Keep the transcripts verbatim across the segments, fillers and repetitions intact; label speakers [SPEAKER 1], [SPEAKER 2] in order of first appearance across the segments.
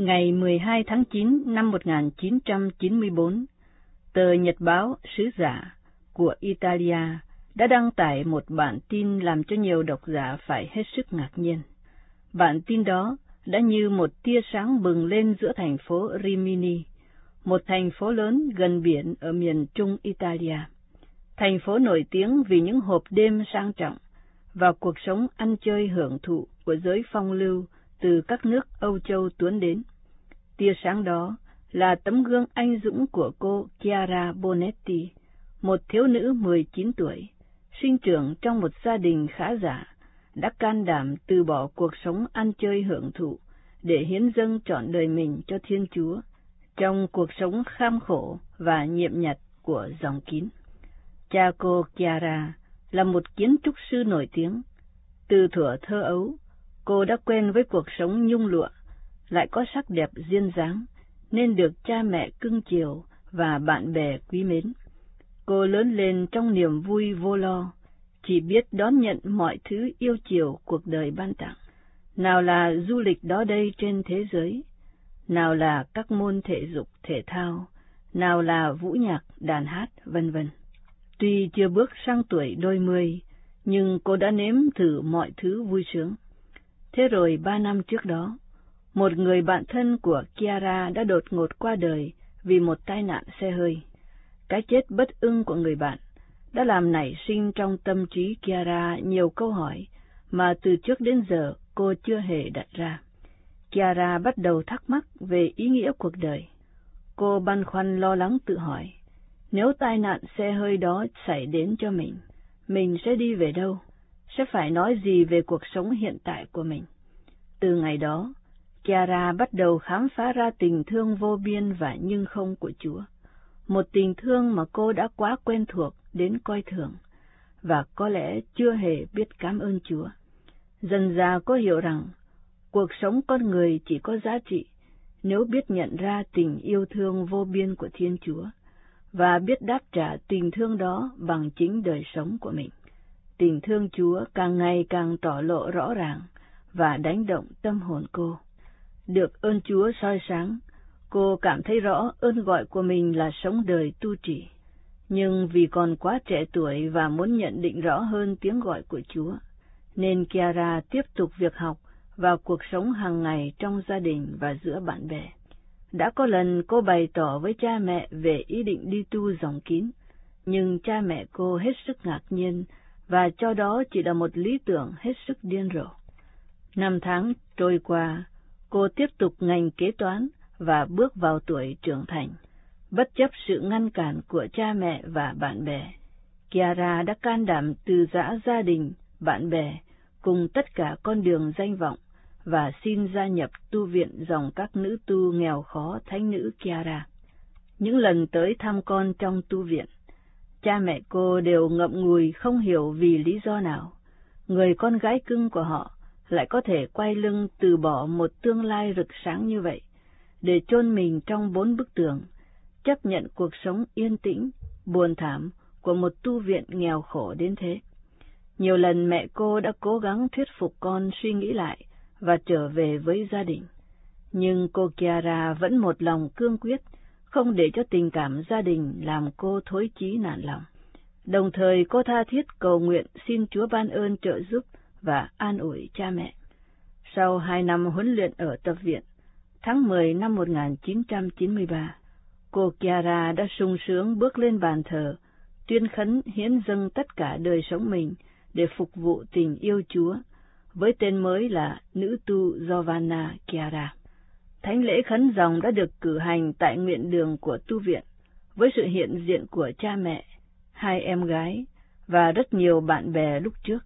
[SPEAKER 1] Ngày mười hai tháng chín năm một nghìn chín trăm chín mươi tư, tờ Nhật báo Sứ giả của Italia đã đăng tải một bản tin làm cho nhiều độc giả phải hết sức ngạc nhiên. Bản tin đó đã như một tia sáng bừng lên giữa thành phố Rimini, một thành phố lớn gần biển ở miền trung Italia. Thành phố nổi tiếng vì những hộp đêm sang trọng và cuộc sống ăn chơi hưởng thụ của giới phong lưu từ các nước Âu Châu tuôn đến. Tia sáng đó là tấm gương anh dũng của cô Chiara Bonetti, một thiếu nữ mười chín tuổi, sinh trưởng trong một gia đình khá giả, đã can đảm từ bỏ cuộc sống ăn chơi hưởng thụ để hiến dâng trọn đời mình cho Thiên Chúa trong cuộc sống kham khổ và nhiệm nhặt của dòng kín. Cha cô Chiara là một kiến trúc sư nổi tiếng. Từ thuở thơ ấu, cô đã quen với cuộc sống nhung lụa, lại có sắc đẹp duyên dáng, nên được cha mẹ cưng chiều và bạn bè quý mến. Cô lớn lên trong niềm vui vô lo, chỉ biết đón nhận mọi thứ yêu chiều cuộc đời ban tặng. Nào là du lịch đó đây trên thế giới, nào là các môn thể dục thể thao, nào là vũ nhạc, đàn hát, vân vân. Tuy chưa bước sang tuổi đôi mươi, nhưng cô đã nếm thử mọi thứ vui sướng. Thế rồi ba năm trước đó, một người bạn thân của Chiara đã đột ngột qua đời vì một tai nạn xe hơi. Cái chết bất ưng của người bạn đã làm nảy sinh trong tâm trí Chiara nhiều câu hỏi mà từ trước đến giờ cô chưa hề đặt ra. Chiara bắt đầu thắc mắc về ý nghĩa cuộc đời. Cô băn khoăn lo lắng tự hỏi, nếu tai nạn xe hơi đó xảy đến cho mình, mình sẽ đi về đâu? Sẽ phải nói gì về cuộc sống hiện tại của mình? Từ ngày đó, Chiara bắt đầu khám phá ra tình thương vô biên và nhưng không của Chúa. Một tình thương mà cô đã quá quen thuộc đến coi thường, và có lẽ chưa hề biết cảm ơn Chúa. Dần dà cô hiểu rằng, cuộc sống con người chỉ có giá trị nếu biết nhận ra tình yêu thương vô biên của Thiên Chúa, và biết đáp trả tình thương đó bằng chính đời sống của mình. Tình thương Chúa càng ngày càng tỏ lộ rõ ràng và đánh động tâm hồn cô. Được ơn Chúa soi sáng, cô cảm thấy rõ ơn gọi của mình là sống đời tu trì. Nhưng vì còn quá trẻ tuổi và muốn nhận định rõ hơn tiếng gọi của Chúa, nên Chiara tiếp tục việc học và cuộc sống hàng ngày trong gia đình và giữa bạn bè. Đã có lần cô bày tỏ với cha mẹ về ý định đi tu dòng kín, nhưng cha mẹ cô hết sức ngạc nhiên và cho đó chỉ là một lý tưởng hết sức điên rồ. Năm tháng trôi qua, cô tiếp tục ngành kế toán và bước vào tuổi trưởng thành. Bất chấp sự ngăn cản của cha mẹ và bạn bè, Chiara đã can đảm từ giã gia đình, bạn bè, cùng tất cả con đường danh vọng, và xin gia nhập tu viện dòng các nữ tu nghèo khó thánh nữ Chiara. Những lần tới thăm con trong tu viện, cha mẹ cô đều ngậm ngùi không hiểu vì lý do nào người con gái cưng của họ lại có thể quay lưng từ bỏ một tương lai rực sáng như vậy, để chôn mình trong bốn bức tường, chấp nhận cuộc sống yên tĩnh, buồn thảm của một tu viện nghèo khổ đến thế. Nhiều lần mẹ cô đã cố gắng thuyết phục con suy nghĩ lại và trở về với gia đình, nhưng cô Chiara vẫn một lòng cương quyết, không để cho tình cảm gia đình làm cô thối chí nản lòng. Đồng thời cô tha thiết cầu nguyện xin Chúa ban ơn trợ giúp và an ủi cha mẹ. Sau hai năm huấn luyện ở tập viện, tháng mười năm một nghìn chín trăm chín mươi ba, cô Chiara đã sung sướng bước lên bàn thờ, tuyên khấn hiến dâng tất cả đời sống mình để phục vụ tình yêu Chúa, với tên mới là nữ tu Giovanna Chiara. Thánh lễ khấn dòng đã được cử hành tại nguyện đường của tu viện, với sự hiện diện của cha mẹ, hai em gái và rất nhiều bạn bè lúc trước.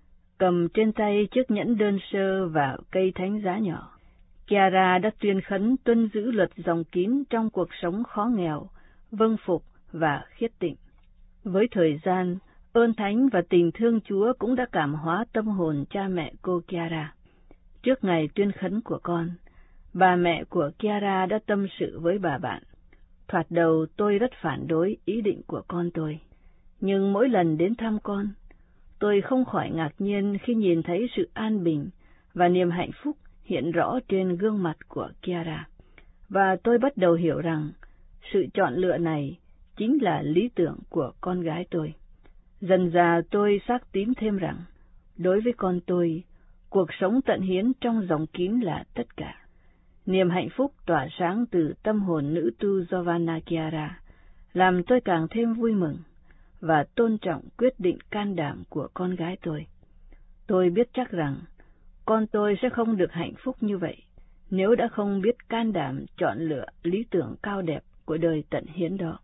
[SPEAKER 1] Cầm trên tay chiếc nhẫn đơn sơ và cây thánh giá nhỏ, Chiara đã tuyên khấn tuân giữ luật dòng kín trong cuộc sống khó nghèo, vâng phục và khiết tịnh. Với thời gian, ơn thánh và tình thương Chúa cũng đã cảm hóa tâm hồn cha mẹ cô Chiara. Trước ngày tuyên khấn của con, bà mẹ của Chiara đã tâm sự với bà bạn. Thoạt đầu tôi rất phản đối ý định của con tôi, nhưng mỗi lần đến thăm con, tôi không khỏi ngạc nhiên khi nhìn thấy sự an bình và niềm hạnh phúc hiện rõ trên gương mặt của Chiara. và tôi bắt đầu hiểu rằng sự chọn lựa này chính là lý tưởng của con gái tôi. Dần dà tôi xác tín thêm rằng, đối với con tôi, cuộc sống tận hiến trong dòng kín là tất cả. Niềm hạnh phúc tỏa sáng từ tâm hồn nữ tu Giovanna Chiara làm tôi càng thêm vui mừng và tôn trọng quyết định can đảm của con gái tôi. Tôi biết chắc rằng con tôi sẽ không được hạnh phúc như vậy nếu đã không biết can đảm chọn lựa lý tưởng cao đẹp của đời tận hiến đó.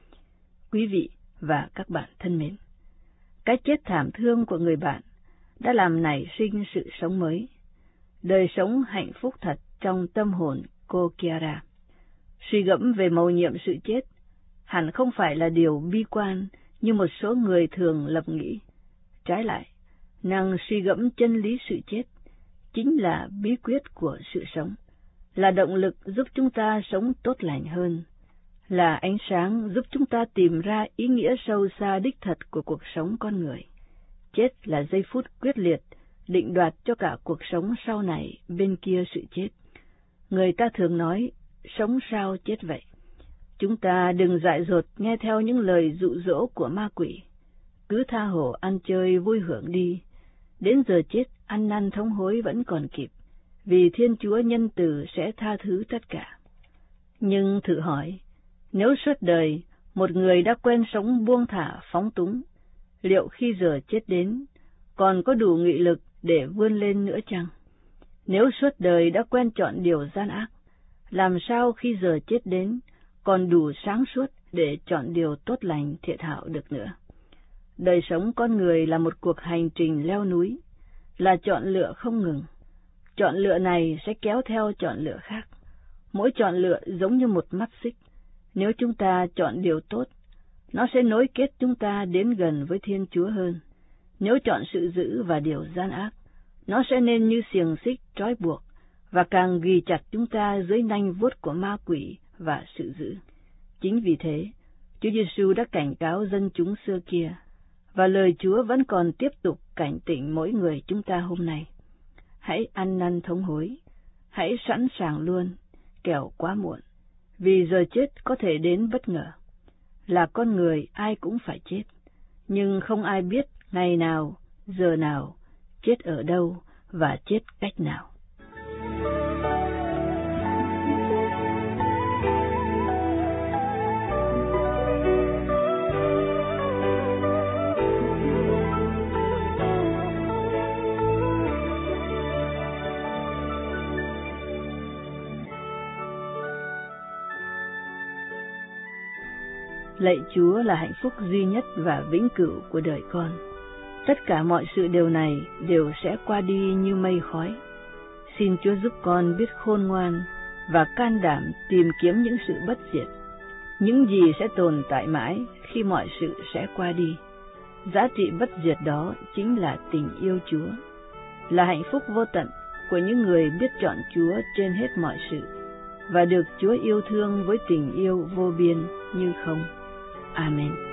[SPEAKER 1] Quý vị và các bạn thân mến, cái chết thảm thương của người bạn đã làm nảy sinh sự sống mới, đời sống hạnh phúc thật trong tâm hồn cô Chiara. Suy gẫm về mầu nhiệm sự chết hẳn không phải là điều bi quan như một số người thường lầm nghĩ. Trái lại, năng suy gẫm chân lý sự chết chính là bí quyết của sự sống, là động lực giúp chúng ta sống tốt lành hơn, là ánh sáng giúp chúng ta tìm ra ý nghĩa sâu xa đích thật của cuộc sống con người. Chết là giây phút quyết liệt, định đoạt cho cả cuộc sống sau này bên kia sự chết. Người ta thường nói, sống sao chết vậy. Chúng ta đừng dại dột nghe theo những lời dụ dỗ của ma quỷ. Cứ tha hồ ăn chơi vui hưởng đi, đến giờ chết ăn năn thống hối vẫn còn kịp, vì Thiên Chúa nhân từ sẽ tha thứ tất cả. Nhưng thử hỏi, nếu suốt đời một người đã quen sống buông thả phóng túng, liệu khi giờ chết đến còn có đủ nghị lực để vươn lên nữa chăng? Nếu suốt đời đã quen chọn điều gian ác, làm sao khi giờ chết đến còn đủ sáng suốt để chọn điều tốt lành thiện hảo được nữa? Đời sống con người là một cuộc hành trình leo núi, là chọn lựa không ngừng. Chọn lựa này sẽ kéo theo chọn lựa khác. Mỗi chọn lựa giống như một mắt xích. Nếu chúng ta chọn điều tốt, nó sẽ nối kết chúng ta đến gần với Thiên Chúa hơn. Nếu chọn sự dữ và điều gian ác, nó sẽ nên như xiềng xích trói buộc và càng ghi chặt chúng ta dưới nanh vuốt của ma quỷ và sự dữ. Chính vì thế, Chúa Giêsu đã cảnh cáo dân chúng xưa kia, và lời Chúa vẫn còn tiếp tục cảnh tỉnh mỗi người chúng ta hôm nay. Hãy ăn năn thống hối, hãy sẵn sàng luôn, kẻo quá muộn, vì giờ chết có thể đến bất ngờ. Là con người ai cũng phải chết, nhưng không ai biết ngày nào, giờ nào, chết ở đâu và chết cách nào. Lạy Chúa là hạnh phúc duy nhất và vĩnh cửu của đời con. Tất cả mọi sự điều này đều sẽ qua đi như mây khói. Xin Chúa giúp con biết khôn ngoan và can đảm tìm kiếm những sự bất diệt, những gì sẽ tồn tại mãi khi mọi sự sẽ qua đi. Giá trị bất diệt đó chính là tình yêu Chúa, là hạnh phúc vô tận của những người biết chọn Chúa trên hết mọi sự, và được Chúa yêu thương với tình yêu vô biên như không. Amen.